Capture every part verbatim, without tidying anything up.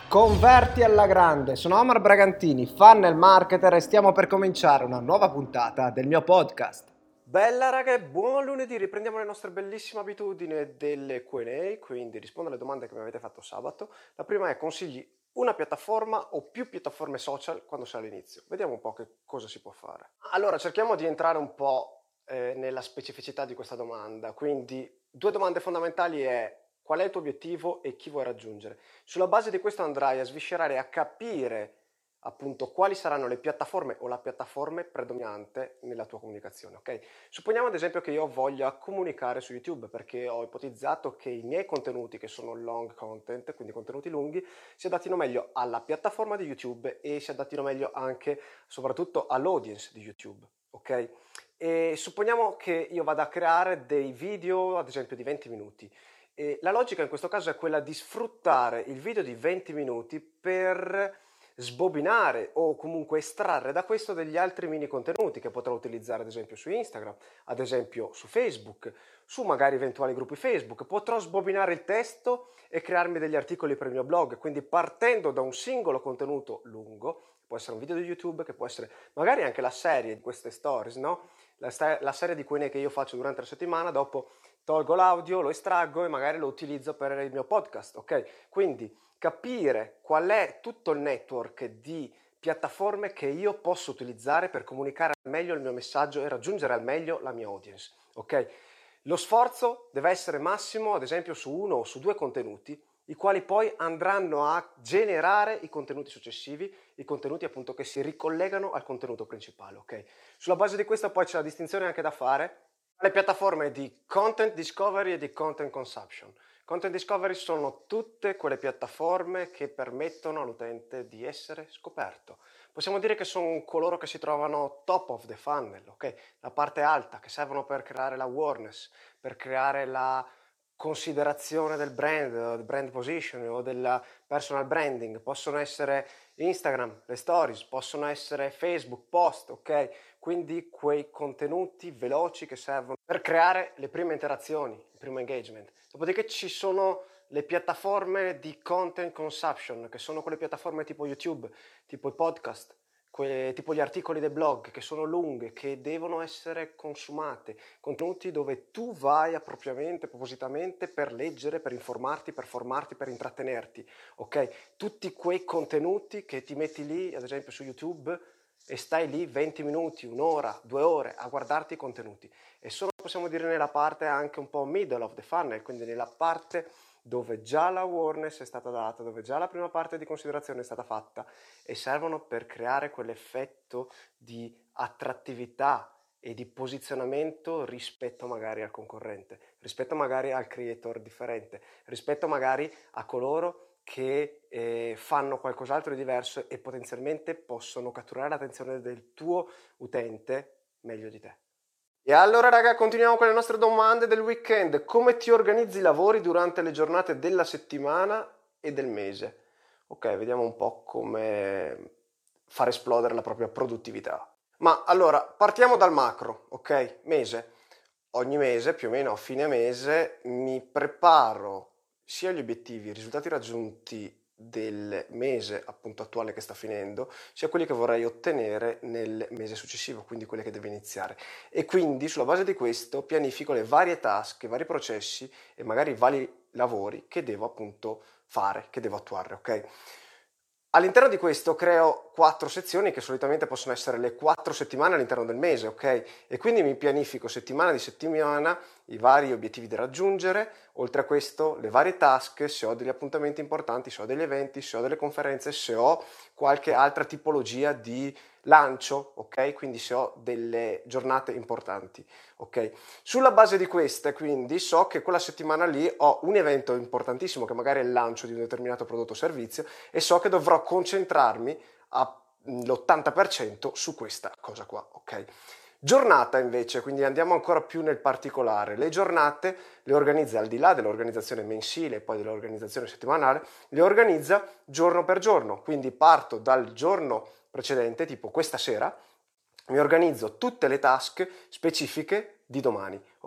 Converti alla grande, sono Omar Bragantini, funnel marketer e stiamo per cominciare una nuova puntata del mio podcast. Bella raga e buon lunedì, riprendiamo le nostre bellissime abitudini delle Q and A, quindi rispondo alle domande che mi avete fatto sabato. La prima è: consigli una piattaforma o più piattaforme social quando sei all'inizio? Vediamo un po' che cosa si può fare. Allora, cerchiamo di entrare un po' eh, nella specificità di questa domanda, quindi due domande fondamentali è: qual è il tuo obiettivo e chi vuoi raggiungere? Sulla base di questo andrai a sviscerare e a capire appunto quali saranno le piattaforme o la piattaforma predominante nella tua comunicazione, ok? Supponiamo ad esempio che io voglia comunicare su YouTube perché ho ipotizzato che i miei contenuti, che sono long content, quindi contenuti lunghi, si adattino meglio alla piattaforma di YouTube e si adattino meglio anche, soprattutto, all'audience di YouTube, ok? E supponiamo che io vada a creare dei video, ad esempio, di venti minuti. E la logica in questo caso è quella di sfruttare il video di venti minuti per sbobinare o comunque estrarre da questo degli altri mini contenuti che potrò utilizzare ad esempio su Instagram, ad esempio su Facebook, su magari eventuali gruppi Facebook. Potrò sbobinare il testo e crearmi degli articoli per il mio blog, quindi partendo da un singolo contenuto lungo, può essere un video di YouTube, che può essere magari anche la serie di queste stories, no? La, sta- la serie di Q and A che io faccio durante la settimana, dopo tolgo l'audio, lo estraggo e magari lo utilizzo per il mio podcast, ok? Quindi capire qual è tutto il network di piattaforme che io posso utilizzare per comunicare al meglio il mio messaggio e raggiungere al meglio la mia audience, ok? Lo sforzo deve essere massimo, ad esempio, su uno o su due contenuti, i quali poi andranno a generare i contenuti successivi, i contenuti appunto che si ricollegano al contenuto principale, ok? Sulla base di questo poi c'è la distinzione anche da fare. Le piattaforme di content discovery e di content consumption. Content discovery sono tutte quelle piattaforme che permettono all'utente di essere scoperto. Possiamo dire che sono coloro che si trovano top of the funnel, ok? La parte alta, che servono per creare l'awareness, per creare la considerazione del brand, del brand positioning o del personal branding. Possono essere Instagram, le stories, possono essere Facebook, post, ok? Quindi quei contenuti veloci che servono per creare le prime interazioni, il primo engagement. Dopodiché ci sono le piattaforme di content consumption, che sono quelle piattaforme tipo YouTube, tipo i podcast, quelle, tipo gli articoli dei blog, che sono lunghe, che devono essere consumate, contenuti dove tu vai appropriatamente, propositamente per leggere, per informarti, per formarti, per intrattenerti, ok? Tutti quei contenuti che ti metti lì, ad esempio su YouTube, e stai lì venti minuti, un'ora, due ore a guardarti i contenuti. E sono, possiamo dire, nella parte anche un po' middle of the funnel, quindi nella parte dove già l'awareness è stata data, dove già la prima parte di considerazione è stata fatta e servono per creare quell'effetto di attrattività e di posizionamento rispetto magari al concorrente, rispetto magari al creator differente, rispetto magari a coloro che eh, fanno qualcos'altro di diverso e potenzialmente possono catturare l'attenzione del tuo utente meglio di te. E allora raga, continuiamo con le nostre domande del weekend. Come ti organizzi i lavori durante le giornate della settimana e del mese? Ok, vediamo un po' come far esplodere la propria produttività. Ma allora, partiamo dal macro, ok? Mese. Ogni mese, più o meno a fine mese, mi preparo sia gli obiettivi, i risultati raggiunti del mese appunto attuale che sta finendo, sia quelli che vorrei ottenere nel mese successivo, quindi quelli che deve iniziare. E quindi sulla base di questo pianifico le varie task, i vari processi e magari i vari lavori che devo appunto fare, che devo attuare, ok? All'interno di questo creo quattro sezioni che solitamente possono essere le quattro settimane all'interno del mese, ok? E quindi mi pianifico settimana di settimana i vari obiettivi da raggiungere, oltre a questo le varie task, se ho degli appuntamenti importanti, se ho degli eventi, se ho delle conferenze, se ho qualche altra tipologia di lancio, ok? Quindi se ho delle giornate importanti, ok? Sulla base di queste, quindi, so che quella settimana lì ho un evento importantissimo che magari è il lancio di un determinato prodotto o servizio e so che dovrò concentrarmi all'ottanta per cento su questa cosa qua, ok? Giornata invece, quindi andiamo ancora più nel particolare. Le giornate le organizza, al di là dell'organizzazione mensile e poi dell'organizzazione settimanale, le organizza giorno per giorno, quindi parto dal giorno precedente, tipo questa sera, mi organizzo tutte le task specifiche di domani,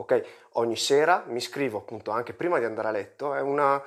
ok? Ogni sera mi scrivo appunto anche prima di andare a letto, è una,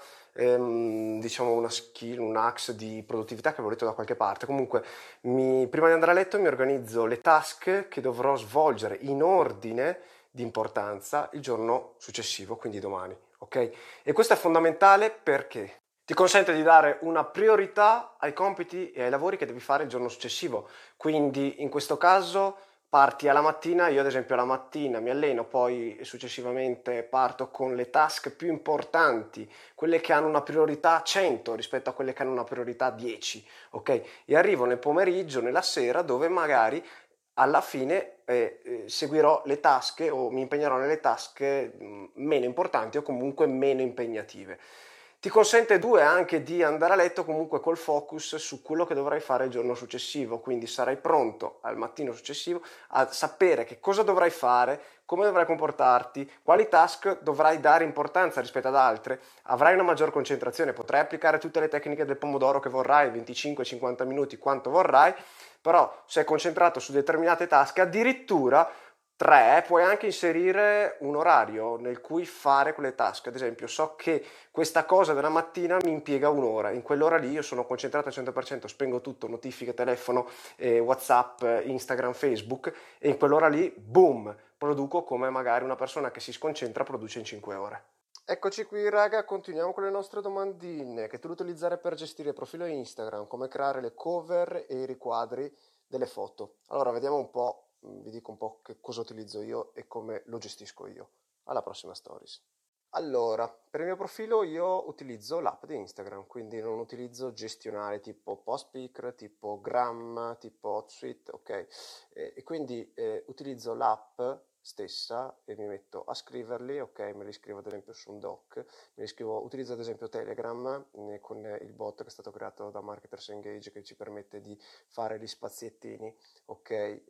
ehm, diciamo una skill, un axe di produttività che avevo letto da qualche parte. Comunque mi, prima di andare a letto mi organizzo le task che dovrò svolgere in ordine di importanza il giorno successivo, quindi domani, ok? E questo è fondamentale perché ti consente di dare una priorità ai compiti e ai lavori che devi fare il giorno successivo. Quindi in questo caso parti alla mattina, io ad esempio alla mattina mi alleno, poi successivamente parto con le task più importanti, quelle che hanno una priorità cento rispetto a quelle che hanno una priorità dieci, ok? E arrivo nel pomeriggio, nella sera, dove magari alla fine eh, eh, seguirò le task o mi impegnerò nelle task mh, meno importanti o comunque meno impegnative. Ti consente due anche di andare a letto comunque col focus su quello che dovrai fare il giorno successivo, quindi sarai pronto al mattino successivo a sapere che cosa dovrai fare, come dovrai comportarti, quali task dovrai dare importanza rispetto ad altre, avrai una maggior concentrazione, potrai applicare tutte le tecniche del pomodoro che vorrai, venticinque cinquanta minuti, quanto vorrai, però sei concentrato su determinate task, addirittura tre, puoi anche inserire un orario nel cui fare quelle task. Ad esempio, so che questa cosa della mattina mi impiega un'ora, in quell'ora lì io sono concentrato al cento per cento, spengo tutto, notifiche, telefono, eh, WhatsApp, Instagram, Facebook, e in quell'ora lì, boom, produco come magari una persona che si sconcentra produce in cinque ore. Eccoci qui raga, continuiamo con le nostre domandine. Che tool utilizzare per gestire il profilo Instagram, come creare le cover e i riquadri delle foto. Allora vediamo un po', vi dico un po' che cosa utilizzo io e come lo gestisco io. Alla prossima stories. Allora, per il mio profilo io utilizzo l'app di Instagram, quindi non utilizzo gestionali tipo Postpicker, tipo Gram, tipo HotSuite, ok? E, e quindi eh, utilizzo l'app stessa e mi metto a scriverli, ok? Me li scrivo ad esempio su un doc, me li scrivo, utilizzo ad esempio Telegram eh, con il bot che è stato creato da Marketers Engage che ci permette di fare gli spaziettini, ok?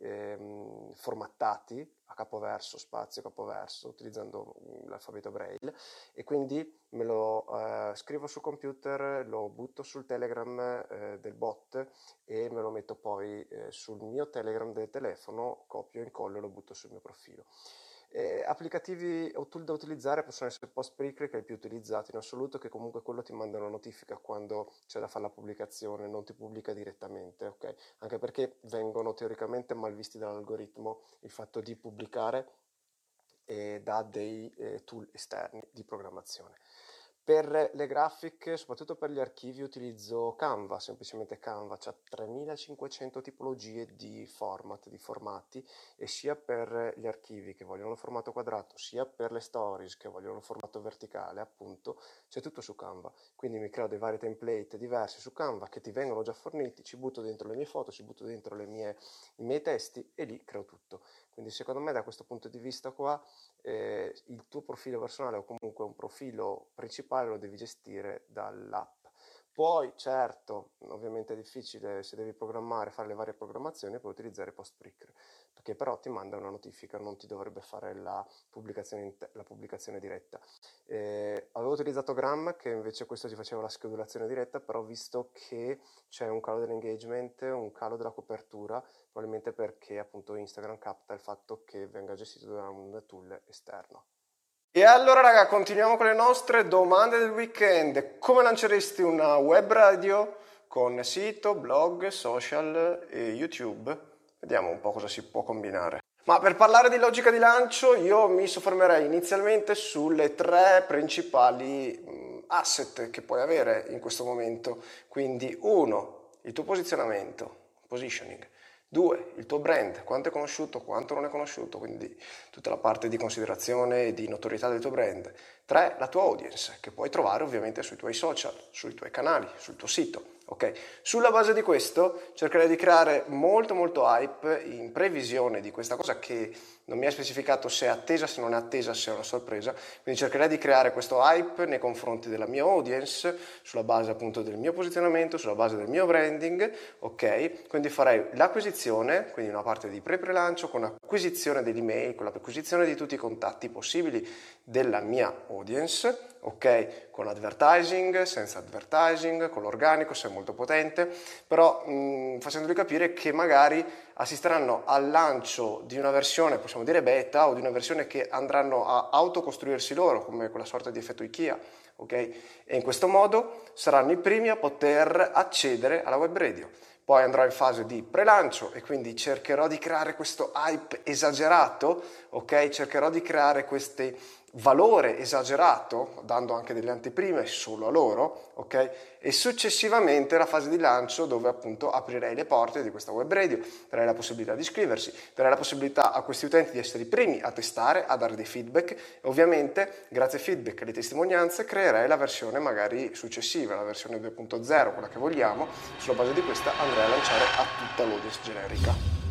Ehm, formattati a capoverso, spazio, capoverso, utilizzando l'alfabeto Braille, e quindi me lo eh, scrivo sul computer, lo butto sul Telegram eh, del bot e me lo metto poi eh, sul mio Telegram del telefono, copio, incollo e lo butto sul mio profilo. Eh, applicativi o tool da utilizzare possono essere Postpicker, che è il più utilizzato in assoluto, che comunque quello ti manda una notifica quando c'è da fare la pubblicazione, non ti pubblica direttamente, ok? Anche perché vengono teoricamente mal visti dall'algoritmo il fatto di pubblicare eh, da dei eh, tool esterni di programmazione. Per le grafiche, soprattutto per gli archivi, utilizzo Canva, semplicemente Canva, c'ha tremilacinquecento tipologie di format, di formati, e sia per gli archivi che vogliono il formato quadrato, sia per le stories che vogliono il formato verticale, appunto, c'è tutto su Canva. Quindi mi creo dei vari template diversi su Canva che ti vengono già forniti, ci butto dentro le mie foto, ci butto dentro le mie, i miei testi e lì creo tutto. Quindi secondo me da questo punto di vista qua eh, il tuo profilo personale o comunque un profilo principale lo devi gestire dall'app. Poi certo, ovviamente è difficile se devi programmare, fare le varie programmazioni, puoi utilizzare Postpicker, perché però ti manda una notifica, non ti dovrebbe fare la pubblicazione, la pubblicazione diretta. Eh, avevo utilizzato Gram, che invece questo ti faceva la schedulazione diretta, però ho visto che c'è un calo dell'engagement, un calo della copertura, probabilmente perché appunto Instagram capta il fatto che venga gestito da un tool esterno. E allora raga, continuiamo con le nostre domande del weekend. Come lanceresti una web radio con sito, blog, social e YouTube? Vediamo un po' cosa si può combinare. Ma per parlare di logica di lancio io mi soffermerei inizialmente sulle tre principali asset che puoi avere in questo momento. Quindi uno, il tuo posizionamento, positioning. Due, il tuo brand, quanto è conosciuto, quanto non è conosciuto, quindi tutta la parte di considerazione e di notorietà del tuo brand. Tre, la tua audience, che puoi trovare ovviamente sui tuoi social, sui tuoi canali, sul tuo sito. Ok, sulla base di questo cercherei di creare molto molto hype in previsione di questa cosa che non mi è specificato se è attesa, se non è attesa, se è una sorpresa, quindi cercherei di creare questo hype nei confronti della mia audience sulla base appunto del mio posizionamento, sulla base del mio branding, ok? Quindi farei l'acquisizione, quindi una parte di pre-prelancio con acquisizione dell'email, con l'acquisizione di tutti i contatti possibili della mia audience, ok? Con advertising, senza advertising, con l'organico se è molto potente, però mh, facendoli capire che magari assisteranno al lancio di una versione, possiamo dire beta, o di una versione che andranno a autocostruirsi loro, come quella sorta di effetto IKEA, ok? E in questo modo saranno i primi a poter accedere alla web radio. Poi andrò in fase di pre-lancio e quindi cercherò di creare questo hype esagerato, ok? Cercherò di creare questo valore esagerato, dando anche delle anteprime solo a loro, ok? E successivamente la fase di lancio dove appunto aprirei le porte di questa web radio, darei la possibilità di iscriversi, darei la possibilità a questi utenti di essere i primi a testare, a dare dei feedback e ovviamente grazie ai feedback e alle testimonianze creerei la versione magari successiva, la versione due punto zero, quella che vogliamo, sulla base di questa andrei a lanciare a tutta l'audience generica.